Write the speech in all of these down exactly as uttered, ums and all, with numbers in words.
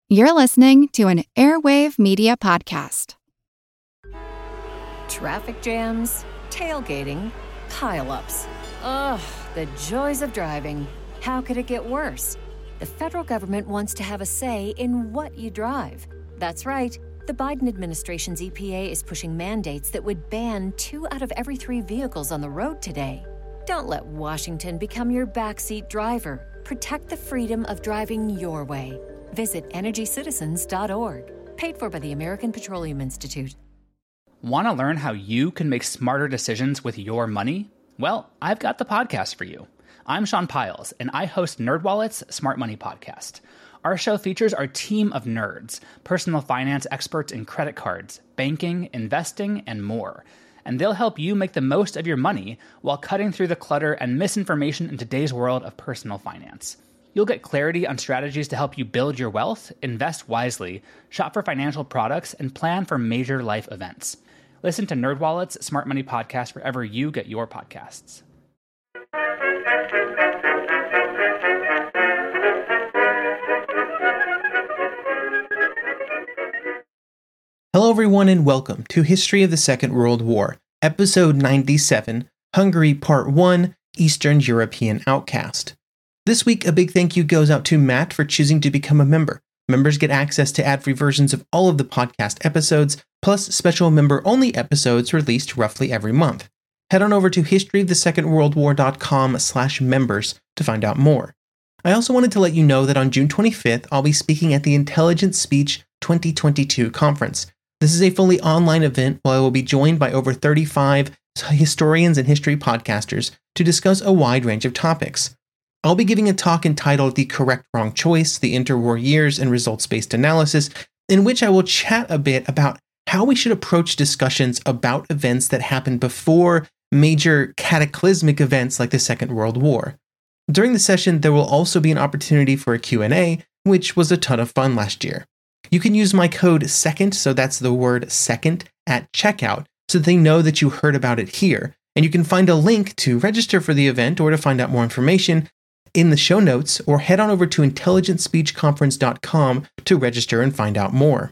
You're listening to an Airwave Media Podcast. Traffic jams, tailgating, pile-ups. Ugh, the joys of driving. How could it get worse? The federal government wants to have a say in what you drive. That's right. The Biden administration's E P A is pushing mandates that would ban two out of every three vehicles on the road today. Don't let Washington become your backseat driver. Protect the freedom of driving your way. Visit energy citizens dot org. Paid for by the American Petroleum Institute. Want to learn how you can make smarter decisions with your money? Well, I've got the podcast for you. I'm Sean Piles, and I host NerdWallet's Smart Money Podcast. Our show features our team of nerds, personal finance experts in credit cards, banking, investing, and more. And they'll help you make the most of your money while cutting through the clutter and misinformation in today's world of personal finance. You'll get clarity on strategies to help you build your wealth, invest wisely, shop for financial products, and plan for major life events. Listen to NerdWallet's Smart Money Podcast wherever you get your podcasts. Hello everyone and welcome to History of the Second World War, Episode ninety-seven, Hungary Part one, Eastern European Outcast. This week, a big thank you goes out to Matt for choosing to become a member. Members get access to ad-free versions of all of the podcast episodes, plus special member-only episodes released roughly every month. Head on over to history of the second world war dot com slash members to find out more. I also wanted to let you know that on June twenty-fifth, I'll be speaking at the Intelligent Speech twenty twenty-two conference. This is a fully online event where I will be joined by over thirty-five historians and history podcasters to discuss a wide range of topics. I'll be giving a talk entitled The Correct Wrong Choice, the Interwar Years and Results-Based Analysis, in which I will chat a bit about how we should approach discussions about events that happened before major cataclysmic events like the Second World War. During the session, there will also be an opportunity for a Q and A, which was a ton of fun last year. You can use my code SECOND, so that's the word SECOND, at checkout, so they know that you heard about it here. And you can find a link to register for the event or to find out more information in the show notes, or head on over to intelligent speech conference dot com to register and find out more.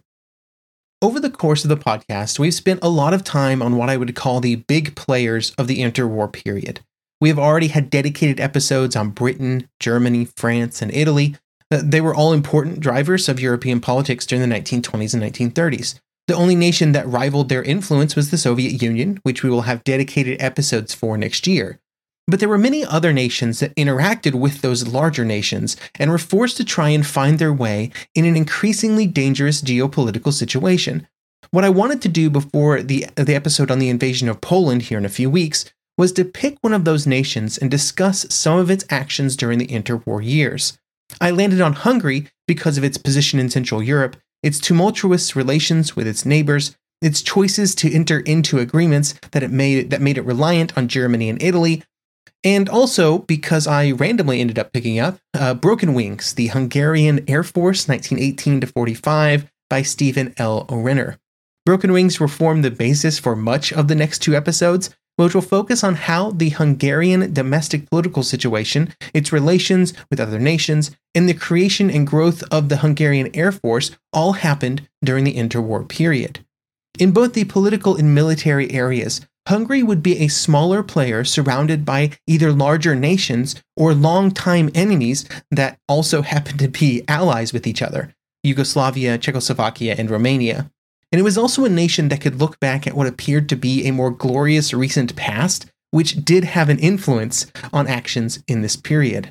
Over the course of the podcast, we've spent a lot of time on what I would call the big players of the interwar period. We have already had dedicated episodes on Britain, Germany, France, and Italy. They were all important drivers of European politics during the nineteen twenties and nineteen thirties. The only nation that rivaled their influence was the Soviet Union, which we will have dedicated episodes for next year. But there were many other nations that interacted with those larger nations and were forced to try and find their way in an increasingly dangerous geopolitical situation. What I wanted to do before the, the episode on the invasion of Poland here in a few weeks was to pick one of those nations and discuss some of its actions during the interwar years. I landed on Hungary because of its position in Central Europe, its tumultuous relations with its neighbors, its choices to enter into agreements that it made that made it reliant on Germany and Italy, and also because I randomly ended up picking up uh, Broken Wings, the Hungarian Air Force, nineteen eighteen to forty-five, by Stephen L. O'Renner. Broken Wings will form the basis for much of the next two episodes, which will focus on how the Hungarian domestic political situation, its relations with other nations, and the creation and growth of the Hungarian Air Force all happened during the interwar period. In both the political and military areas, Hungary would be a smaller player surrounded by either larger nations or longtime enemies that also happened to be allies with each other, Yugoslavia, Czechoslovakia, and Romania. And it was also a nation that could look back at what appeared to be a more glorious recent past, which did have an influence on actions in this period.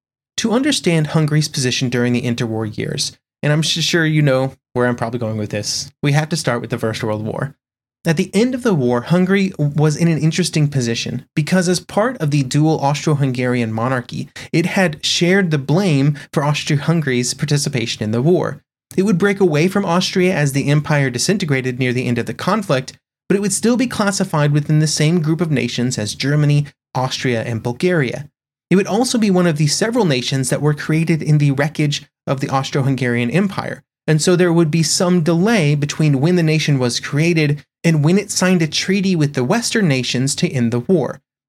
To understand Hungary's position during the interwar years, and I'm sure you know where I'm probably going with this, we have to start with the First World War. At the end of the war, Hungary was in an interesting position because as part of the dual Austro-Hungarian monarchy, it had shared the blame for Austria-Hungary's participation in the war. It would break away from Austria as the empire disintegrated near the end of the conflict, but it would still be classified within the same group of nations as Germany, Austria, and Bulgaria. It would also be one of the several nations that were created in the wreckage of the Austro-Hungarian Empire, and so there would be some delay between when the nation was created and when it signed a treaty with the Western nations to end the war.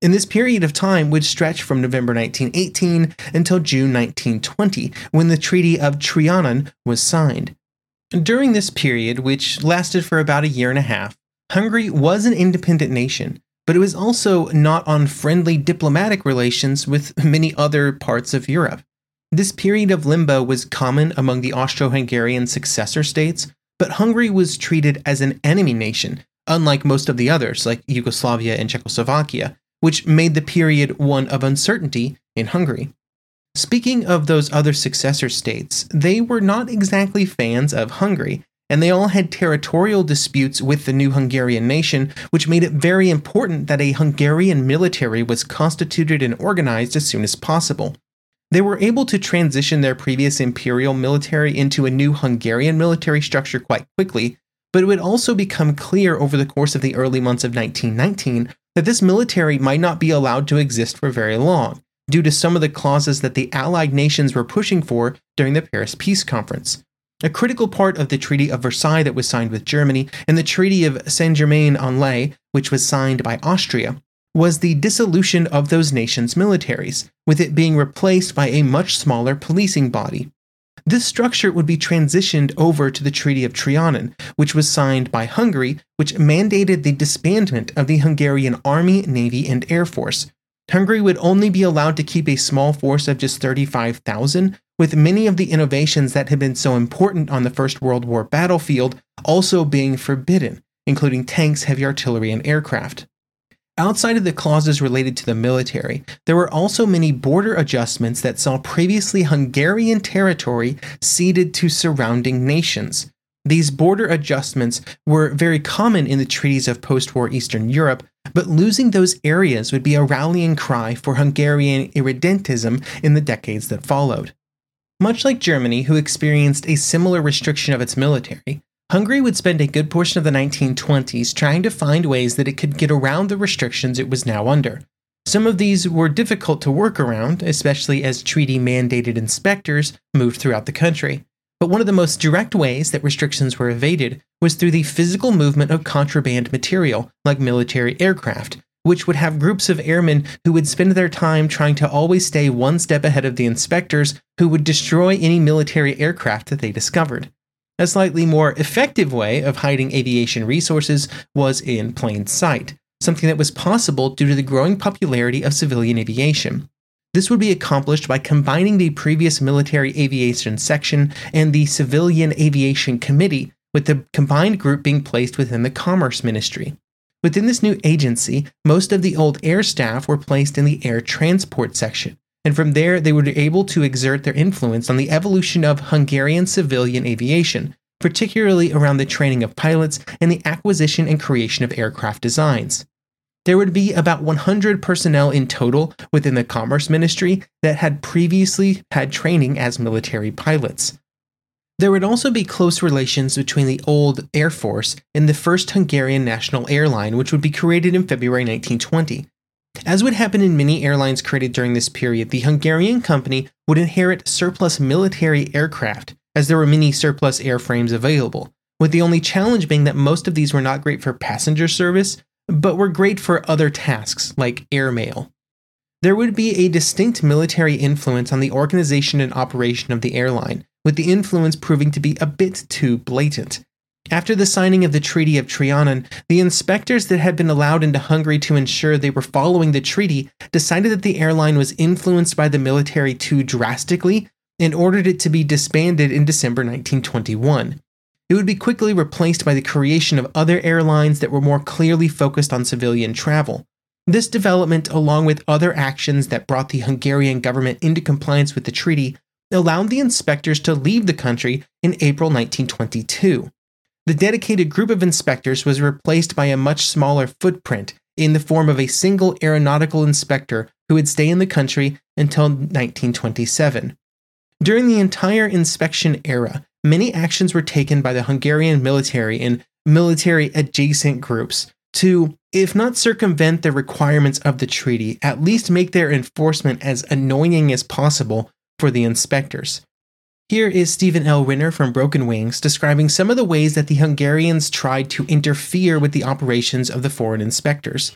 And this period of time would stretch from November nineteen eighteen until June nineteen twenty, when the Treaty of Trianon was signed. During this period, which lasted for about a year and a half, Hungary was an independent nation, but it was also not on friendly diplomatic relations with many other parts of Europe. This period of limbo was common among the Austro-Hungarian successor states, but Hungary was treated as an enemy nation, unlike most of the others like Yugoslavia and Czechoslovakia, which made the period one of uncertainty in Hungary. Speaking of those other successor states, they were not exactly fans of Hungary, and they all had territorial disputes with the new Hungarian nation, which made it very important that a Hungarian military was constituted and organized as soon as possible. They were able to transition their previous imperial military into a new Hungarian military structure quite quickly, but it would also become clear over the course of the early months of nineteen nineteen that this military might not be allowed to exist for very long, due to some of the clauses that the Allied nations were pushing for during the Paris Peace Conference. A critical part of the Treaty of Versailles that was signed with Germany and the Treaty of Saint-Germain-en-Laye, which was signed by Austria, was the dissolution of those nations' militaries, with it being replaced by a much smaller policing body. This structure would be transitioned over to the Treaty of Trianon, which was signed by Hungary, which mandated the disbandment of the Hungarian Army, Navy, and Air Force. Hungary would only be allowed to keep a small force of just thirty-five thousand, with many of the innovations that had been so important on the First World War battlefield also being forbidden, including tanks, heavy artillery, and aircraft. Outside of the clauses related to the military, there were also many border adjustments that saw previously Hungarian territory ceded to surrounding nations. These border adjustments were very common in the treaties of post-war Eastern Europe, but losing those areas would be a rallying cry for Hungarian irredentism in the decades that followed. Much like Germany, who experienced a similar restriction of its military, Hungary would spend a good portion of the nineteen twenties trying to find ways that it could get around the restrictions it was now under. Some of these were difficult to work around, especially as treaty-mandated inspectors moved throughout the country. But one of the most direct ways that restrictions were evaded was through the physical movement of contraband material, like military aircraft, which would have groups of airmen who would spend their time trying to always stay one step ahead of the inspectors, who would destroy any military aircraft that they discovered. A slightly more effective way of hiding aviation resources was in plain sight, something that was possible due to the growing popularity of civilian aviation. This would be accomplished by combining the previous military aviation section and the Civilian Aviation Committee, with the combined group being placed within the Commerce Ministry. Within this new agency, most of the old air staff were placed in the air transport section, and from there they were able to exert their influence on the evolution of Hungarian civilian aviation, particularly around the training of pilots and the acquisition and creation of aircraft designs. There would be about one hundred personnel in total within the Commerce Ministry that had previously had training as military pilots. There would also be close relations between the old Air Force and the first Hungarian national airline, which would be created in February nineteen twenty. As would happen in many airlines created during this period, the Hungarian company would inherit surplus military aircraft, as there were many surplus airframes available, with the only challenge being that most of these were not great for passenger service, but were great for other tasks, like airmail. There would be a distinct military influence on the organization and operation of the airline, with the influence proving to be a bit too blatant. After the signing of the Treaty of Trianon, the inspectors that had been allowed into Hungary to ensure they were following the treaty decided that the airline was influenced by the military too drastically and ordered it to be disbanded in December nineteen twenty-one. It would be quickly replaced by the creation of other airlines that were more clearly focused on civilian travel. This development, along with other actions that brought the Hungarian government into compliance with the treaty, allowed the inspectors to leave the country in April nineteen twenty-two. The dedicated group of inspectors was replaced by a much smaller footprint in the form of a single aeronautical inspector who would stay in the country until nineteen twenty-seven. During the entire inspection era, many actions were taken by the Hungarian military and military-adjacent groups to, if not circumvent the requirements of the treaty, at least make their enforcement as annoying as possible for the inspectors. Here is Stephen L. Renner from Broken Wings describing some of the ways that the Hungarians tried to interfere with the operations of the foreign inspectors.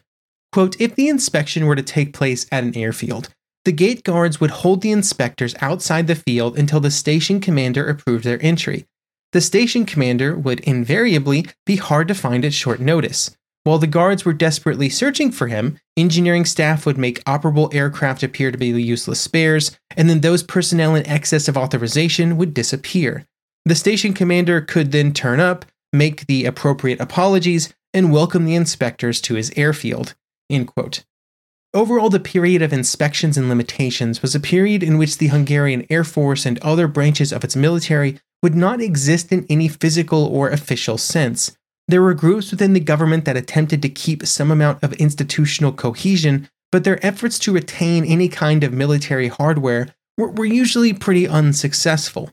Quote, if the inspection were to take place at an airfield, the gate guards would hold the inspectors outside the field until the station commander approved their entry. The station commander would invariably be hard to find at short notice. While the guards were desperately searching for him, engineering staff would make operable aircraft appear to be useless spares, and then those personnel in excess of authorization would disappear. The station commander could then turn up, make the appropriate apologies, and welcome the inspectors to his airfield. End quote. Overall, the period of inspections and limitations was a period in which the Hungarian Air Force and other branches of its military would not exist in any physical or official sense. There were groups within the government that attempted to keep some amount of institutional cohesion, but their efforts to retain any kind of military hardware were, were usually pretty unsuccessful.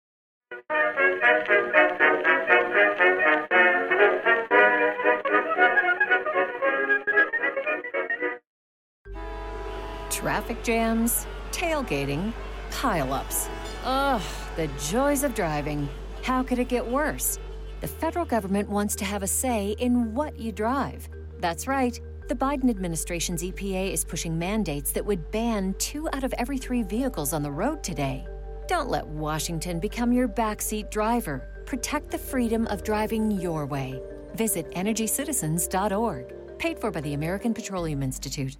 Traffic jams, tailgating, pileups. Ugh, the joys of driving. How could it get worse? The federal government wants to have a say in what you drive. That's right. The Biden administration's E P A is pushing mandates that would ban two out of every three vehicles on the road today. Don't let Washington become your backseat driver. Protect the freedom of driving your way. Visit energy citizens dot org. Paid for by the American Petroleum Institute.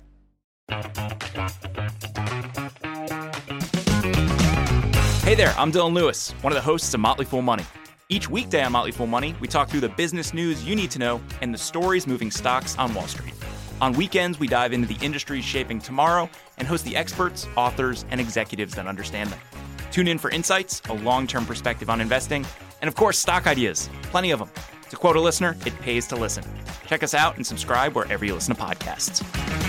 Hey there, I'm Dylan Lewis, one of the hosts of Motley Fool Money. Each weekday on Motley Fool Money, we talk through the business news you need to know and the stories moving stocks on Wall Street. On weekends, we dive into the industries shaping tomorrow and host the experts, authors, and executives that understand them. Tune in for insights, a long-term perspective on investing, and of course, stock ideas. Plenty of them. To quote a listener, it pays to listen. Check us out and subscribe wherever you listen to podcasts.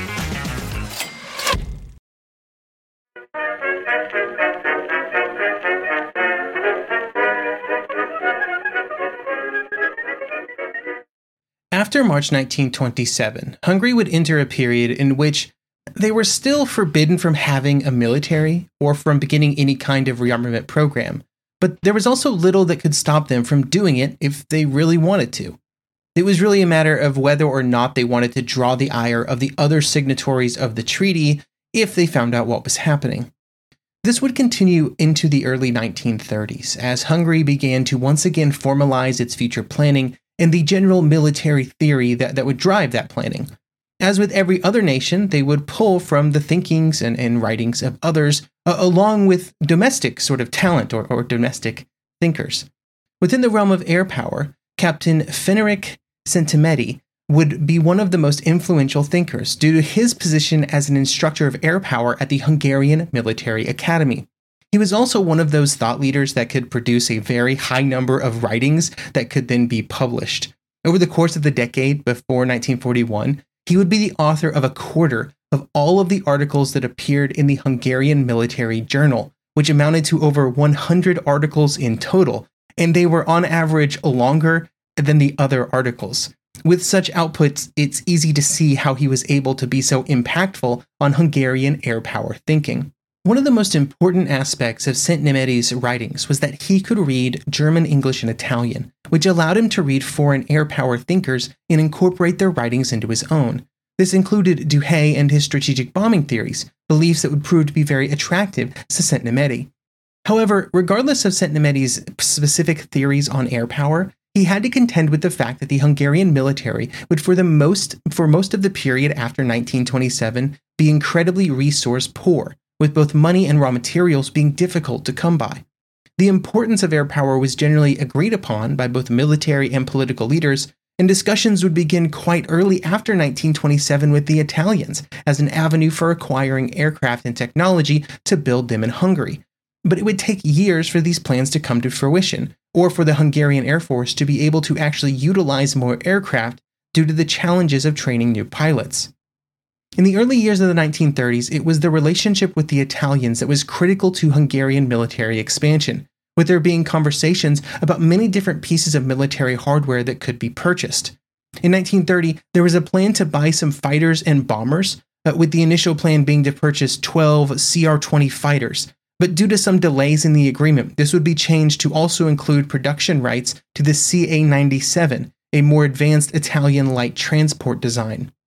After March nineteen twenty-seven, Hungary would enter a period in which they were still forbidden from having a military or from beginning any kind of rearmament program, but there was also little that could stop them from doing it if they really wanted to. It was really a matter of whether or not they wanted to draw the ire of the other signatories of the treaty if they found out what was happening. This would continue into the early nineteen thirties, as Hungary began to once again formalize its future planning and the general military theory that, that would drive that planning. As with every other nation, they would pull from the thinkings and, and writings of others, uh, along with domestic sort of talent or, or domestic thinkers. Within the realm of air power, Captain Ferenc Szentemedy would be one of the most influential thinkers due to his position as an instructor of air power at the Hungarian Military Academy. He was also one of those thought leaders that could produce a very high number of writings that could then be published. Over the course of the decade before nineteen forty-one, he would be the author of a quarter of all of the articles that appeared in the Hungarian Military Journal, which amounted to over one hundred articles in total, and they were on average longer than the other articles. With such outputs, it's easy to see how he was able to be so impactful on Hungarian air power thinking. One of the most important aspects of Szentimedy's writings was that he could read German, English, and Italian, which allowed him to read foreign air power thinkers and incorporate their writings into his own. This included Duhay and his strategic bombing theories, beliefs that would prove to be very attractive to Szentemedy. However, regardless of Szentimedy's specific theories on air power, he had to contend with the fact that the Hungarian military would for the most for most of the period after nineteen twenty-seven be incredibly resource poor, with both money and raw materials being difficult to come by. The importance of air power was generally agreed upon by both military and political leaders, and discussions would begin quite early after nineteen twenty-seven with the Italians as an avenue for acquiring aircraft and technology to build them in Hungary. But it would take years for these plans to come to fruition, or for the Hungarian Air Force to be able to actually utilize more aircraft due to the challenges of training new pilots. In the early years of the nineteen thirties, it was the relationship with the Italians that was critical to Hungarian military expansion, with there being conversations about many different pieces of military hardware that could be purchased. In nineteen thirty, there was a plan to buy some fighters and bombers, uh, with the initial plan being to purchase twelve C R twenty fighters, but due to some delays in the agreement, this would be changed to also include production rights to the C A ninety-seven, a more advanced Italian light transport design.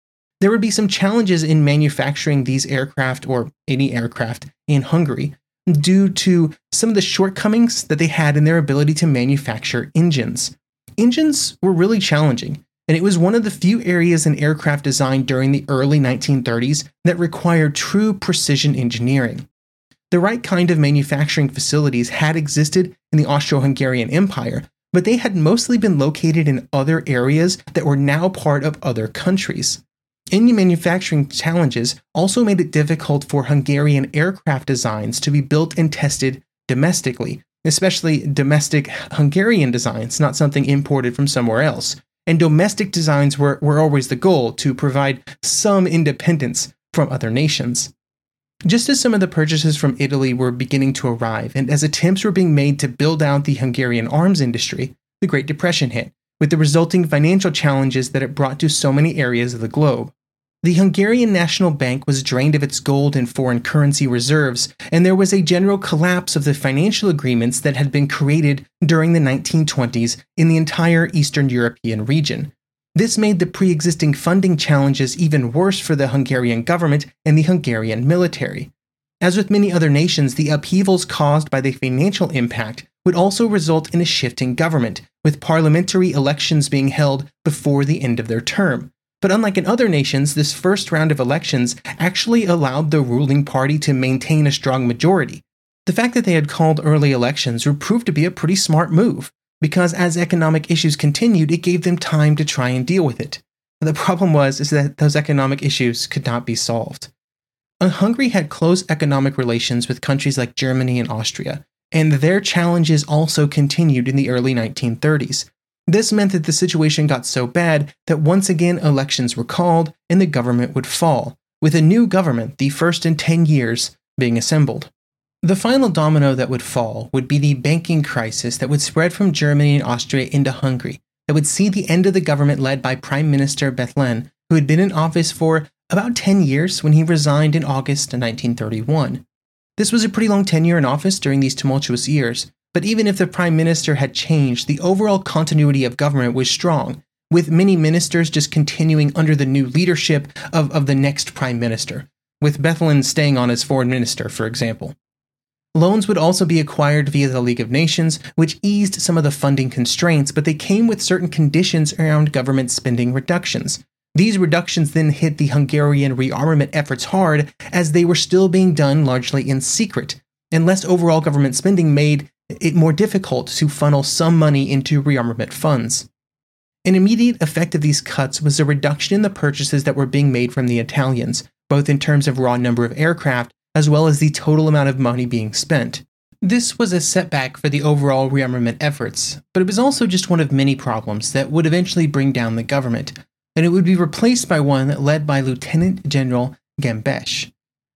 there would be some challenges in manufacturing these aircraft, or any aircraft, in Hungary, due to some of the shortcomings that they had in their ability to manufacture engines. Engines were really challenging, and it was one of the few areas in aircraft design during the early nineteen thirties that required true precision engineering. The right kind of manufacturing facilities had existed in the Austro-Hungarian Empire, but they had mostly been located in other areas that were now part of other countries. Any manufacturing challenges also made it difficult for Hungarian aircraft designs to be built and tested domestically, especially domestic Hungarian designs, not something imported from somewhere else. And domestic designs were, were always the goal, to provide some independence from other nations. Just as some of the purchases from Italy were beginning to arrive, and as attempts were being made to build out the Hungarian arms industry, the Great Depression hit, with the resulting financial challenges that it brought to so many areas of the globe. The Hungarian National Bank was drained of its gold and foreign currency reserves, and there was a general collapse of the financial agreements that had been created during the nineteen twenties in the entire Eastern European region. This made the pre-existing funding challenges even worse for the Hungarian government and the Hungarian military. As with many other nations, the upheavals caused by the financial impact would also result in a shifting government, with parliamentary elections being held before the end of their term. But unlike in other nations, this first round of elections actually allowed the ruling party to maintain a strong majority. The fact that they had called early elections would prove to be a pretty smart move, because as economic issues continued, it gave them time to try and deal with it. The problem was is that those economic issues could not be solved. Hungary had close economic relations with countries like Germany and Austria, and their challenges also continued in the early nineteen thirties. This meant that the situation got so bad that once again elections were called and the government would fall, with a new government, the first in ten years, being assembled. The final domino that would fall would be the banking crisis that would spread from Germany and Austria into Hungary, that would see the end of the government led by Prime Minister Bethlen, who had been in office for about ten years when he resigned in August nineteen thirty-one. This was a pretty long tenure in office during these tumultuous years, but even if the Prime Minister had changed, the overall continuity of government was strong, with many ministers just continuing under the new leadership of, of the next Prime Minister, with Bethlen staying on as Foreign Minister, for example. Loans would also be acquired via the League of Nations, which eased some of the funding constraints, but they came with certain conditions around government spending reductions. These reductions then hit the Hungarian rearmament efforts hard, as they were still being done largely in secret, and less overall government spending made it more difficult to funnel some money into rearmament funds. An immediate effect of these cuts was a reduction in the purchases that were being made from the Italians, both in terms of raw number of aircraft, as well as the total amount of money being spent. This was a setback for the overall rearmament efforts, but it was also just one of many problems that would eventually bring down the government, and it would be replaced by one led by Lieutenant General Gembes.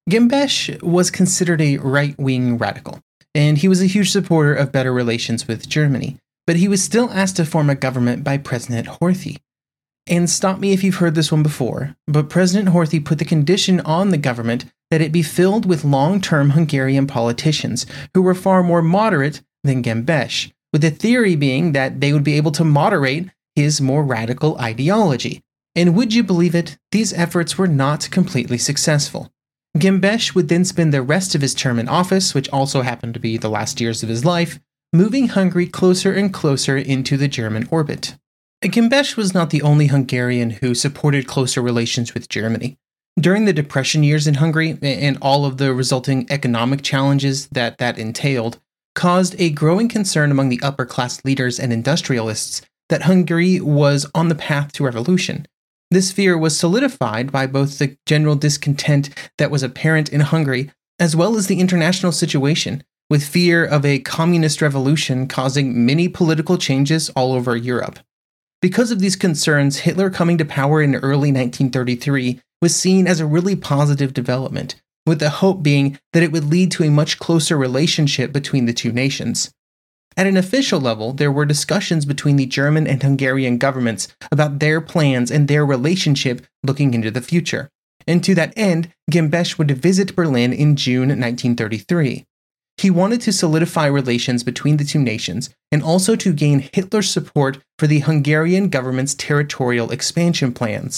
Gembes was considered a right-wing radical, and he was a huge supporter of better relations with Germany, but he was still asked to form a government by President Horthy. And stop me if you've heard this one before, but President Horthy put the condition on the government that it be filled with long-term Hungarian politicians who were far more moderate than Gembes, with the theory being that they would be able to moderate his more radical ideology. And would you believe it, these efforts were not completely successful. Gembes would then spend the rest of his term in office, which also happened to be the last years of his life, moving Hungary closer and closer into the German orbit. Gembes was not the only Hungarian who supported closer relations with Germany. During the Depression years in Hungary, and all of the resulting economic challenges that that entailed, caused a growing concern among the upper-class leaders and industrialists that Hungary was on the path to revolution. This fear was solidified by both the general discontent that was apparent in Hungary, as well as the international situation, with fear of a communist revolution causing many political changes all over Europe. Because of these concerns, Hitler coming to power in early nineteen thirty-three was seen as a really positive development, with the hope being that it would lead to a much closer relationship between the two nations. At an official level, there were discussions between the German and Hungarian governments about their plans and their relationship looking into the future. And to that end, Gembes would visit Berlin in June nineteen thirty-three. He wanted to solidify relations between the two nations and also to gain Hitler's support for the Hungarian government's territorial expansion plans.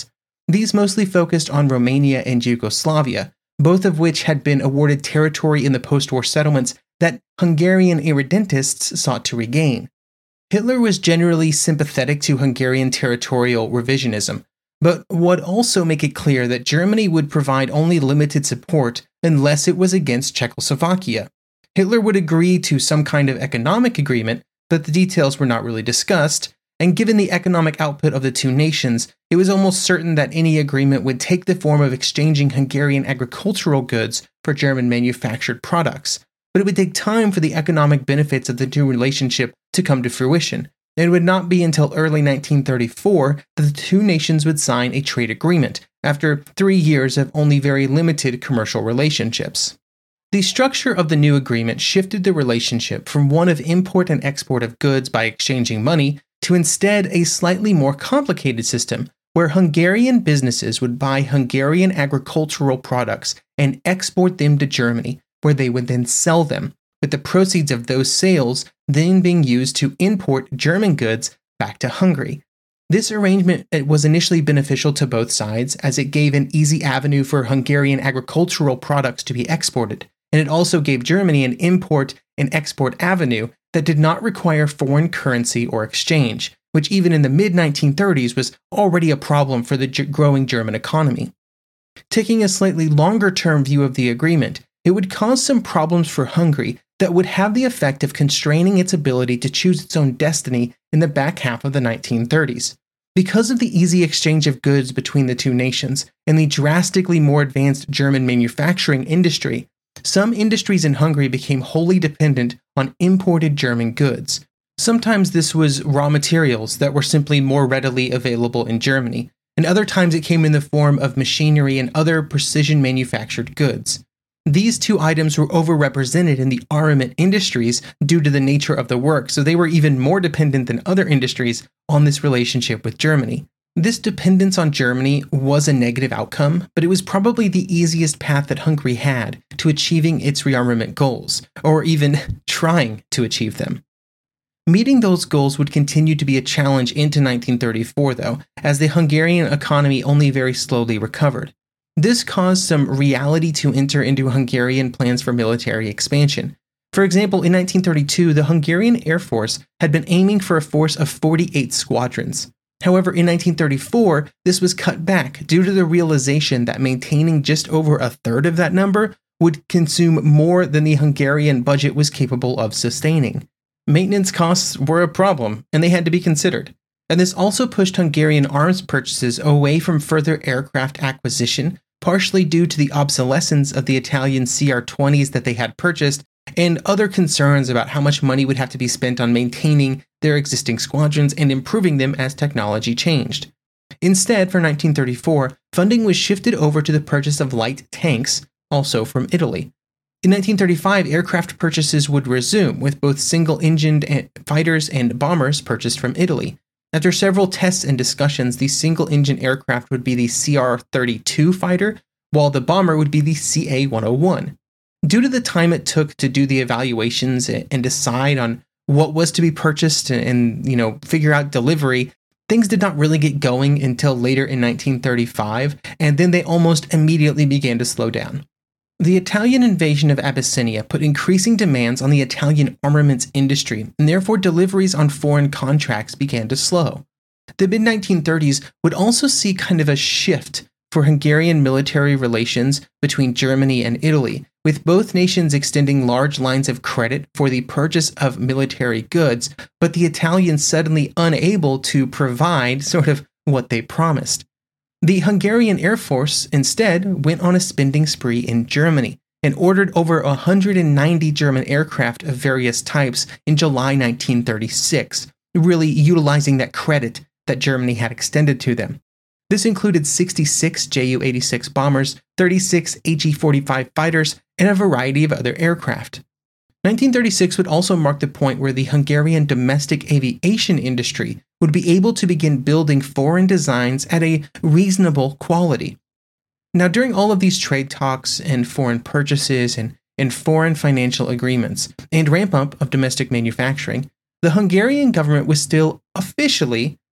These mostly focused on Romania and Yugoslavia, both of which had been awarded territory in the post-war settlements that Hungarian irredentists sought to regain. Hitler was generally sympathetic to Hungarian territorial revisionism, but would also make it clear that Germany would provide only limited support unless it was against Czechoslovakia. Hitler would agree to some kind of economic agreement, but the details were not really discussed, and given the economic output of the two nations, it was almost certain that any agreement would take the form of exchanging Hungarian agricultural goods for German manufactured products. But it would take time for the economic benefits of the new relationship to come to fruition. It would not be until early nineteen thirty-four that the two nations would sign a trade agreement, after three years of only very limited commercial relationships. The structure of the new agreement shifted the relationship from one of import and export of goods by exchanging money to instead a slightly more complicated system where Hungarian businesses would buy Hungarian agricultural products and export them to Germany, where they would then sell them, with the proceeds of those sales then being used to import German goods back to Hungary. This arrangement was initially beneficial to both sides, as it gave an easy avenue for Hungarian agricultural products to be exported, and it also gave Germany an import and export avenue that did not require foreign currency or exchange, which even in the mid nineteen thirties was already a problem for the g- growing German economy. Taking a slightly longer-term view of the agreement, it would cause some problems for Hungary that would have the effect of constraining its ability to choose its own destiny in the back half of the nineteen thirties. Because of the easy exchange of goods between the two nations and the drastically more advanced German manufacturing industry, some industries in Hungary became wholly dependent on imported German goods. Sometimes this was raw materials that were simply more readily available in Germany, and other times it came in the form of machinery and other precision manufactured goods. These two items were overrepresented in the armament industries due to the nature of the work, so they were even more dependent than other industries on this relationship with Germany. This dependence on Germany was a negative outcome, but it was probably the easiest path that Hungary had to achieving its rearmament goals, or even trying to achieve them. Meeting those goals would continue to be a challenge into nineteen thirty-four, though, as the Hungarian economy only very slowly recovered. This caused some reality to enter into Hungarian plans for military expansion. For example, in nineteen thirty-two, the Hungarian Air Force had been aiming for a force of forty-eight squadrons. However, in nineteen thirty-four, this was cut back due to the realization that maintaining just over a third of that number would consume more than the Hungarian budget was capable of sustaining. Maintenance costs were a problem, and they had to be considered. And this also pushed Hungarian arms purchases away from further aircraft acquisition, partially due to the obsolescence of the Italian C R twenties that they had purchased, and other concerns about how much money would have to be spent on maintaining their existing squadrons and improving them as technology changed. Instead, for nineteen thirty-four, funding was shifted over to the purchase of light tanks, also from Italy. In nineteen thirty-five, aircraft purchases would resume, with both single-engined fighters and bombers purchased from Italy. After several tests and discussions, the single-engine aircraft would be the C R thirty-two fighter, while the bomber would be the C A one oh one. Due to the time it took to do the evaluations and decide on what was to be purchased and, you know, figure out delivery, things did not really get going until later in nineteen thirty-five, and then they almost immediately began to slow down. The Italian invasion of Abyssinia put increasing demands on the Italian armaments industry, and therefore deliveries on foreign contracts began to slow. The mid nineteen thirties would also see kind of a shift for Hungarian military relations between Germany and Italy, with both nations extending large lines of credit for the purchase of military goods, but the Italians suddenly unable to provide sort of what they promised. The Hungarian Air Force instead went on a spending spree in Germany and ordered over one hundred ninety German aircraft of various types in July nineteen thirty-six, really utilizing that credit that Germany had extended to them. This included sixty-six Ju eighty-six bombers, thirty-six He forty-five fighters, and a variety of other aircraft. nineteen thirty-six would also mark the point where the Hungarian domestic aviation industry would be able to begin building foreign designs at a reasonable quality. Now, during all of these trade talks and foreign purchases and, and foreign financial agreements and ramp up of domestic manufacturing, the Hungarian government was still officially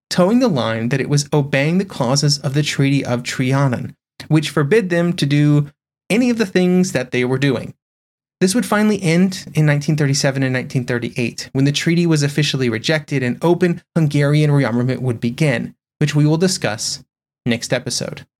towing the line that it was obeying the clauses of the Treaty of Trianon, which forbid them to do any of the things that they were doing. This would finally end in nineteen thirty-seven and nineteen thirty-eight, when the treaty was officially rejected and open Hungarian rearmament would begin, which we will discuss next episode.